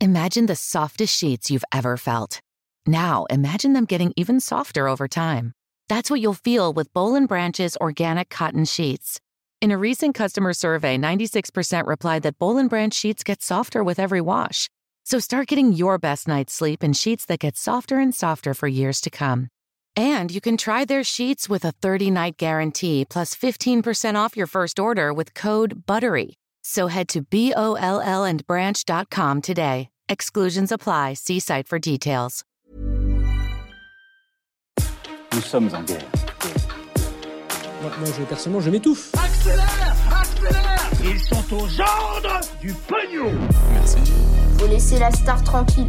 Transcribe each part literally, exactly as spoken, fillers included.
Imagine the softest sheets you've ever felt. Now, imagine them getting even softer over time. That's what you'll feel with Boll and Branch's organic cotton sheets. In a recent customer survey, ninety-six percent replied that Boll and Branch sheets get softer with every wash. So start getting your best night's sleep in sheets that get softer and softer for years to come. And you can try their sheets with a thirty-night guarantee plus fifteen percent off your first order with code BUTTERY. So head to B O L L and branch dot com today. Exclusions apply. See site for details. Nous sommes en guerre. Moi, moi je, personnellement, je m'étouffe. Accélère, accélère. Ils sont aux ordres du pognon. Merci. Faut laisser la star tranquille.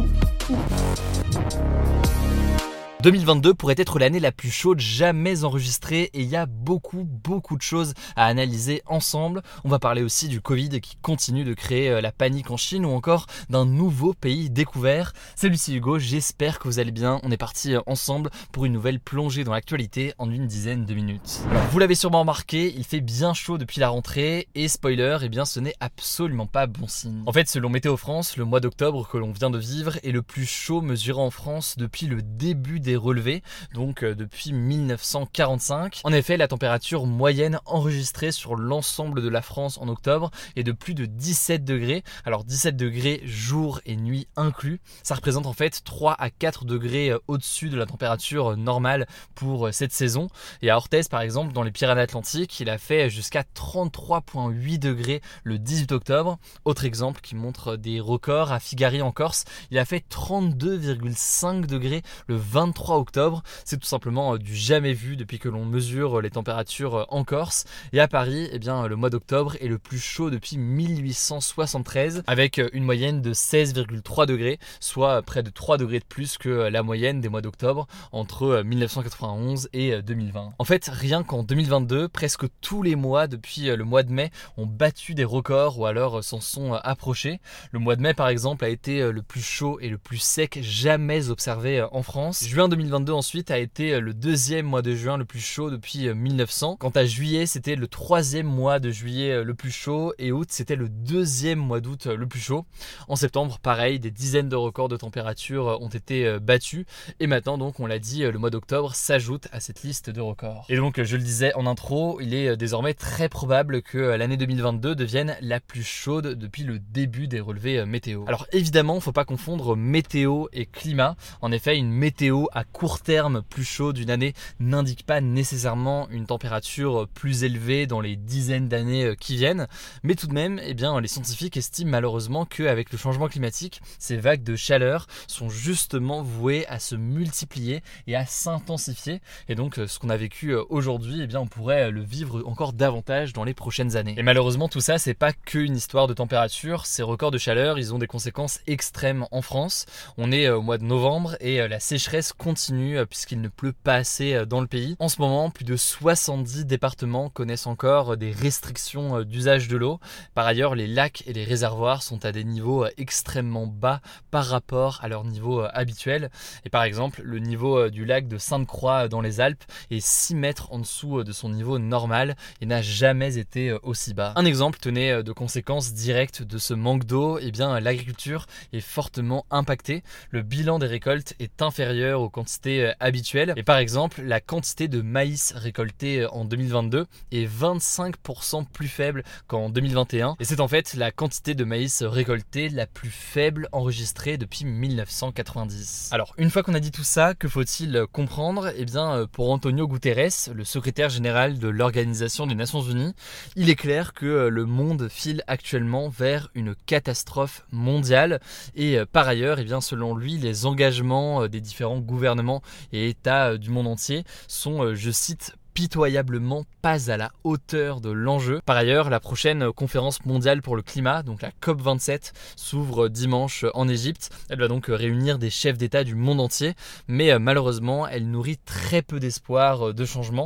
deux mille vingt-deux pourrait être l'année la plus chaude jamais enregistrée et il y a beaucoup beaucoup de choses à analyser ensemble. On va parler aussi du Covid qui continue de créer la panique en Chine ou encore d'un nouveau pays découvert. Salut, c'est Hugo, j'espère que vous allez bien. On est parti ensemble pour une nouvelle plongée dans l'actualité en une dizaine de minutes. Alors, vous l'avez sûrement remarqué, il fait bien chaud depuis la rentrée et spoiler, eh bien ce n'est absolument pas bon signe. En fait, selon Météo France, le mois d'octobre que l'on vient de vivre est le plus chaud mesuré en France depuis le début des relevés, donc euh, depuis mille neuf cent quarante-cinq. En effet, la température moyenne enregistrée sur l'ensemble de la France en octobre est de plus de dix-sept degrés. Alors dix-sept degrés jour et nuit inclus. Ça représente en fait trois à quatre degrés euh, au-dessus de la température euh, normale pour euh, cette saison. Et à Orthez par exemple, dans les Pyrénées-Atlantiques, il a fait jusqu'à trente-trois virgule huit degrés le dix-huit octobre. Autre exemple qui montre des records, à Figari en Corse, il a fait trente-deux virgule cinq degrés le vingt-trois octobre. C'est tout simplement du jamais vu depuis que l'on mesure les températures en Corse. Et à Paris, eh bien, le mois d'octobre est le plus chaud depuis mille huit cent soixante-treize avec une moyenne de seize virgule trois degrés, soit près de trois degrés de plus que la moyenne des mois d'octobre entre mille neuf cent quatre-vingt-onze et deux mille vingt. En fait, rien qu'en deux mille vingt-deux, presque tous les mois depuis le mois de mai ont battu des records ou alors s'en sont approchés. Le mois de mai, par exemple, a été le plus chaud et le plus sec jamais observé en France. Juin deux mille vingt-deux ensuite a été le deuxième mois de juin le plus chaud depuis mille neuf cents. Quant à juillet, c'était le troisième mois de juillet le plus chaud et août, c'était le deuxième mois d'août le plus chaud. En septembre, pareil, des dizaines de records de température ont été battus et maintenant, donc, on l'a dit, le mois d'octobre s'ajoute à cette liste de records. Et donc, je le disais en intro, il est désormais très probable que l'année deux mille vingt-deux devienne la plus chaude depuis le début des relevés météo. Alors évidemment, il ne faut pas confondre météo et climat. En effet, une météo à court terme plus chaud d'une année n'indique pas nécessairement une température plus élevée dans les dizaines d'années qui viennent, mais tout de même, eh bien, les scientifiques estiment malheureusement qu'avec le changement climatique, ces vagues de chaleur sont justement vouées à se multiplier et à s'intensifier, et donc ce qu'on a vécu aujourd'hui, eh bien, on pourrait le vivre encore davantage dans les prochaines années. Et malheureusement, tout ça, c'est pas qu'une histoire de température. Ces records de chaleur, ils ont des conséquences extrêmes en France. On est au mois de novembre et la sécheresse continue puisqu'il ne pleut pas assez dans le pays. En ce moment, plus de soixante-dix départements connaissent encore des restrictions d'usage de l'eau. Par ailleurs, les lacs et les réservoirs sont à des niveaux extrêmement bas par rapport à leur niveau habituel. Et par exemple, le niveau du lac de Sainte-Croix dans les Alpes est six mètres en dessous de son niveau normal et n'a jamais été aussi bas. Un exemple, tenez, de conséquences directes de ce manque d'eau, eh bien, l'agriculture est fortement impactée. Le bilan des récoltes est inférieur aux quantités habituelles. Et par exemple, la quantité de maïs récolté en deux mille vingt-deux est vingt-cinq pour cent plus faible qu'en deux mille vingt et un. Et c'est en fait la quantité de maïs récoltée la plus faible enregistrée depuis mille neuf cent quatre-vingt-dix. Alors, une fois qu'on a dit tout ça, que faut-il comprendre? Eh bien, pour Antonio Guterres, le secrétaire général de l'Organisation des Nations Unies, il est clair que le monde file actuellement vers une catastrophe mondiale. Et par ailleurs, eh bien, selon lui, les engagements des différents gouvernements et États du monde entier sont, je cite, pitoyablement pas à la hauteur de l'enjeu. Par ailleurs, la prochaine conférence mondiale pour le climat, donc la COP vingt-sept, s'ouvre dimanche en Égypte. Elle va donc réunir des chefs d'État du monde entier, mais malheureusement, elle nourrit très peu d'espoir de changement.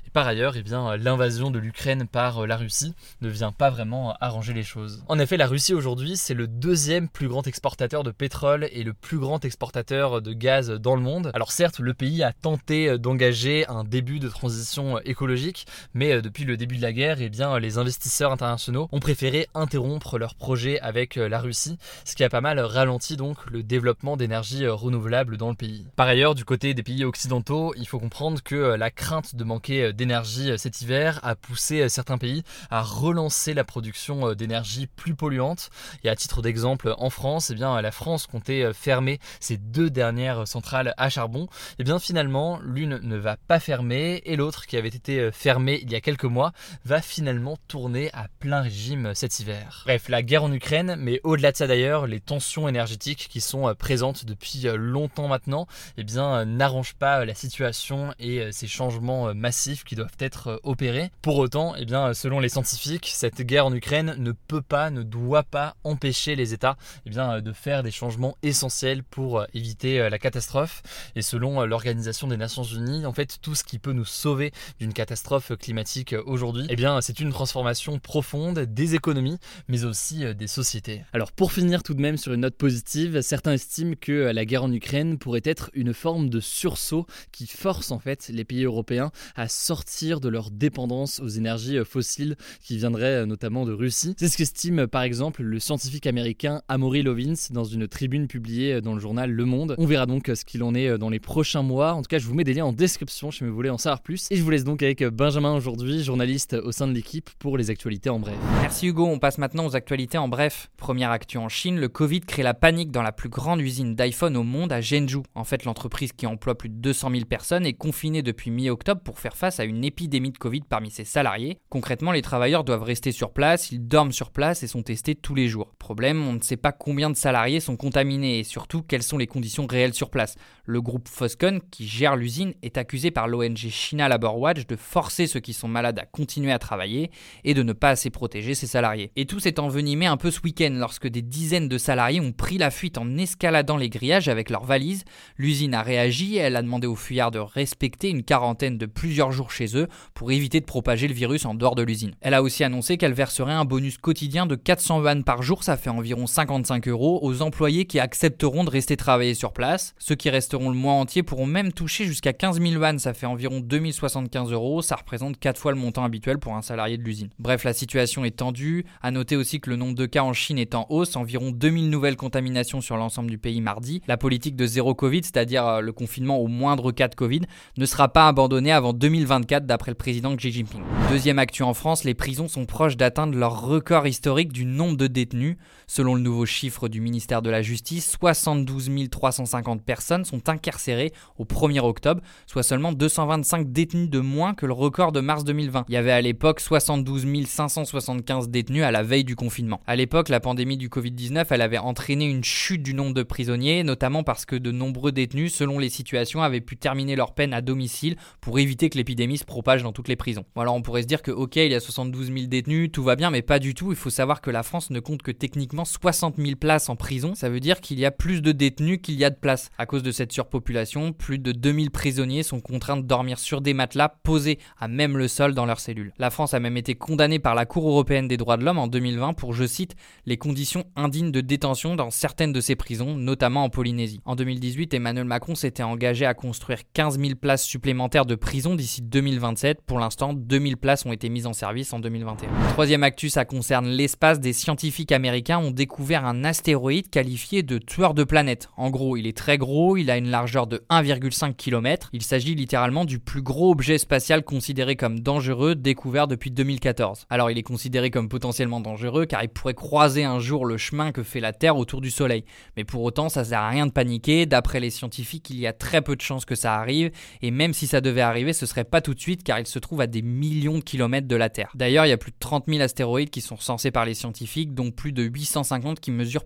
Et par ailleurs, eh bien, l'invasion de l'Ukraine par la Russie ne vient pas vraiment arranger les choses. En effet, la Russie aujourd'hui, c'est le deuxième plus grand exportateur de pétrole et le plus grand exportateur de gaz dans le monde. Alors certes, le pays a tenté d'engager un début de transition écologique, mais depuis le début de la guerre, eh bien, les investisseurs internationaux ont préféré interrompre leurs projets avec la Russie, ce qui a pas mal ralenti donc le développement d'énergie renouvelable dans le pays. Par ailleurs, du côté des pays occidentaux, il faut comprendre que la crainte de manquer d'énergie cet hiver a poussé certains pays à relancer la production d'énergie plus polluante. Et à titre d'exemple, en France, eh bien, la France comptait fermer ses deux dernières centrales à charbon. Et bien finalement, l'une ne va pas fermer et l'autre, qui avait été fermée il y a quelques mois, va finalement tourner à plein régime cet hiver. Bref, la guerre en Ukraine, mais au-delà de ça d'ailleurs, les tensions énergétiques qui sont présentes depuis longtemps maintenant, eh bien, n'arrangent pas la situation et ces changements massifs qui doivent être opérés. Pour autant, eh bien, selon les scientifiques, cette guerre en Ukraine ne peut pas, ne doit pas empêcher les États eh bien, de faire des changements essentiels pour éviter la catastrophe. Et selon l'Organisation des Nations Unies, en fait, tout ce qui peut nous sauver d'une catastrophe climatique aujourd'hui, eh bien, c'est une transformation profonde des économies, mais aussi des sociétés. Alors, pour finir tout de même sur une note positive, certains estiment que la guerre en Ukraine pourrait être une forme de sursaut qui force en fait les pays européens à sortir de leur dépendance aux énergies fossiles qui viendraient notamment de Russie. C'est ce qu'estime par exemple le scientifique américain Amory Lovins dans une tribune publiée dans le journal Le Monde. On verra donc ce qu'il en est dans les prochains mois. En tout cas, je vous mets des liens en description si vous voulez en savoir plus. Et je vous laisse donc avec Benjamin aujourd'hui, journaliste au sein de l'équipe pour les actualités en bref. Merci Hugo, on passe maintenant aux actualités en bref. Première actu en Chine, le Covid crée la panique dans la plus grande usine d'iPhone au monde à Zhengzhou. En fait, l'entreprise qui emploie plus de deux cent mille personnes est confinée depuis mi-octobre pour faire face à une épidémie de Covid parmi ses salariés. Concrètement, les travailleurs doivent rester sur place, ils dorment sur place et sont testés tous les jours. Problème, on ne sait pas combien de salariés sont contaminés et surtout quelles sont les conditions réelles sur place. Le groupe Foxconn, qui gère l'usine, est accusé par l'O N G China Labor Watch de forcer ceux qui sont malades à continuer à travailler et de ne pas assez protéger ses salariés. Et tout s'est envenimé un peu ce week-end lorsque des dizaines de salariés ont pris la fuite en escaladant les grillages avec leurs valises. L'usine a réagi et elle a demandé aux fuyards de respecter une quarantaine de plusieurs jours chez eux pour éviter de propager le virus en dehors de l'usine. Elle a aussi annoncé qu'elle verserait un bonus quotidien de quatre cents yuan par jour, ça fait environ cinquante-cinq euros, aux employés qui accepteront de rester travailler sur place. Ceux qui resteront le mois entier pourront même toucher jusqu'à quinze mille yuan, ça fait environ deux mille soixante-quinze euros, ça représente quatre fois le montant habituel pour un salarié de l'usine. Bref, la situation est tendue. À noter aussi que le nombre de cas en Chine est en hausse, environ deux mille nouvelles contaminations sur l'ensemble du pays mardi. La politique de zéro Covid, c'est-à-dire le confinement au moindre cas de Covid, ne sera pas abandonnée avant deux mille vingt-quatre d'après le président Xi Jinping. Deuxième actu en France, les prisons sont proches d'atteindre leur record historique du nombre de détenus. Selon le nouveau chiffre du ministère de la Justice, soixante-douze mille trois cent cinquante personnes sont incarcérées au premier octobre, soit seulement deux cent vingt-cinq détenus de moins que le record de mars deux mille vingt. Il y avait à l'époque soixante-douze mille cinq cent soixante-quinze détenus à la veille du confinement. À l'époque, la pandémie du covid dix-neuf, elle avait entraîné une chute du nombre de prisonniers, notamment parce que de nombreux détenus, selon les situations, avaient pu terminer leur peine à domicile pour éviter que l'épidémie se propage dans toutes les prisons. Bon, alors on pourrait se dire que ok, il y a soixante-douze mille détenus, tout va bien, mais pas du tout. Il faut savoir que la France ne compte que techniquement soixante mille places en prison. Ça veut dire qu'il y a plus de détenus qu'il y a de places. À cause de cette surpopulation, plus de deux mille prisonniers sont contraints de dormir sur des matelas posés à même le sol dans leurs cellules. La France a même été condamnée par la Cour européenne des droits de l'homme en deux mille vingt pour, je cite, les conditions indignes de détention dans certaines de ces prisons, notamment en Polynésie. En deux mille dix-huit, Emmanuel Macron s'était engagé à construire quinze mille places supplémentaires de prison d'ici deux mille vingt-sept. Pour l'instant, deux mille places ont été mises en service en deux mille vingt et un. Troisième actu, ça concerne l'espace. Des scientifiques américains ont découvert un astéroïde qualifié de tueur de planètes. En gros, il est très gros, il a une largeur de un virgule cinq kilomètres. Il s'agit littéralement du plus gros objet spatial considéré comme dangereux découvert depuis deux mille quatorze. Alors il est considéré comme potentiellement dangereux car il pourrait croiser un jour le chemin que fait la Terre autour du Soleil. Mais pour autant, ça sert à rien de paniquer. D'après les scientifiques, il y a très peu de chances que ça arrive et même si ça devait arriver, ce serait pas tout de suite car il se trouve à des millions de kilomètres de la Terre. D'ailleurs, il y a plus de trente mille astéroïdes qui sont recensés par les scientifiques, dont plus de huit cent cinquante qui mesurent plus de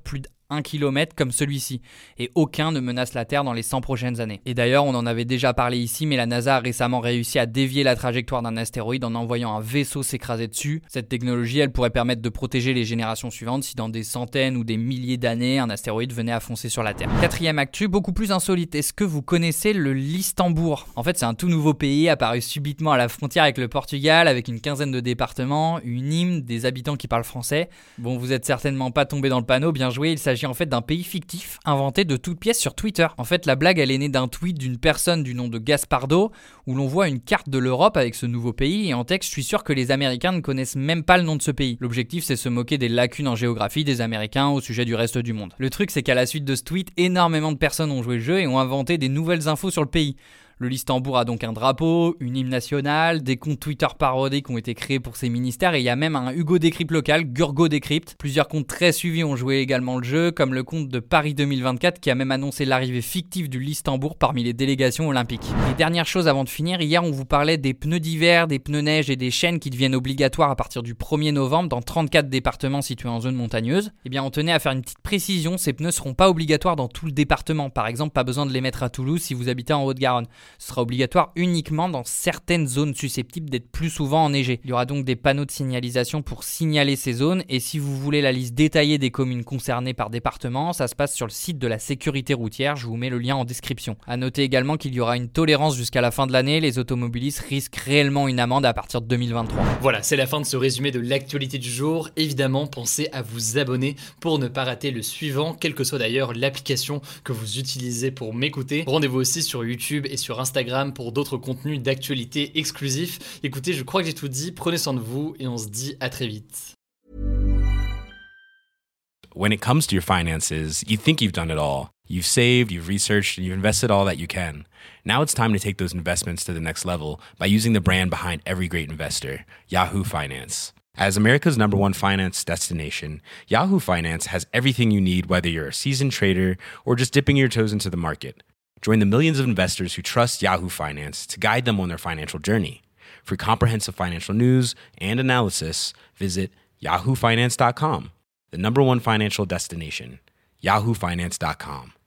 un kilomètre comme celui-ci. Et aucun ne menace la Terre dans les cent prochaines années. Et d'ailleurs, on en avait déjà parlé ici, mais la NASA a récemment réussi à dévier la trajectoire d'un astéroïde en envoyant un vaisseau s'écraser dessus. Cette technologie, elle pourrait permettre de protéger les générations suivantes si dans des centaines ou des milliers d'années, un astéroïde venait à foncer sur la Terre. Quatrième actu, beaucoup plus insolite. Est-ce que vous connaissez le Listembourg ? En fait, c'est un tout nouveau pays apparu subitement à la frontière avec le Portugal, avec une quinzaine de départements, une hymne, des habitants qui parlent français. Bon, vous êtes certainement pas tombé dans le panneau, bien joué. Il s'agit en fait d'un pays fictif, inventé de toutes pièces sur Twitter. En fait, la blague, elle est née d'un tweet d'une personne du nom de Gaspardo, où l'on voit une carte de l'Europe avec ce nouveau pays, et en texte, je suis sûr que les Américains ne connaissent même pas le nom de ce pays. L'objectif, c'est se moquer des lacunes en géographie des Américains au sujet du reste du monde. Le truc, c'est qu'à la suite de ce tweet, énormément de personnes ont joué le jeu et ont inventé des nouvelles infos sur le pays. Le Listembourg a donc un drapeau, une hymne nationale, des comptes Twitter parodiques ont été créés pour ses ministères et il y a même un Hugo Décrypte local, Gurgo Décrypte. Plusieurs comptes très suivis ont joué également le jeu, comme le compte de Paris deux mille vingt-quatre qui a même annoncé l'arrivée fictive du Listembourg parmi les délégations olympiques. Et dernière chose avant de finir, hier on vous parlait des pneus d'hiver, des pneus neige et des chaînes qui deviennent obligatoires à partir du premier novembre dans trente-quatre départements situés en zone montagneuse. Eh bien on tenait à faire une petite précision, ces pneus ne seront pas obligatoires dans tout le département. Par exemple, pas besoin de les mettre à Toulouse si vous habitez en Haute-Garonne. Ce sera obligatoire uniquement dans certaines zones susceptibles d'être plus souvent enneigées. Il y aura donc des panneaux de signalisation pour signaler ces zones et si vous voulez la liste détaillée des communes concernées par département, ça se passe sur le site de la sécurité routière, je vous mets le lien en description. A noter également qu'il y aura une tolérance jusqu'à la fin de l'année, les automobilistes risquent réellement une amende à partir de deux mille vingt-trois. Voilà, c'est la fin de ce résumé de l'actualité du jour. Évidemment, pensez à vous abonner pour ne pas rater le suivant, quelle que soit d'ailleurs l'application que vous utilisez pour m'écouter. Rendez-vous aussi sur YouTube et sur Instagram pour d'autres contenus d'actualité exclusifs. Écoutez, je crois que j'ai tout dit, prenez soin de vous et on se dit à très vite. When it comes to your finances, you think you've done it all. You've saved, you've researched, and you've invested all that you can. Now it's time to take those investments to the next level by using the brand behind every great investor, Yahoo Finance. As America's number one finance destination, Yahoo Finance has everything you need, whether you're a seasoned trader or just dipping your toes into the market. Join the millions of investors who trust Yahoo Finance to guide them on their financial journey. For comprehensive financial news and analysis, visit yahoo finance dot com, the number one financial destination, yahoo finance dot com.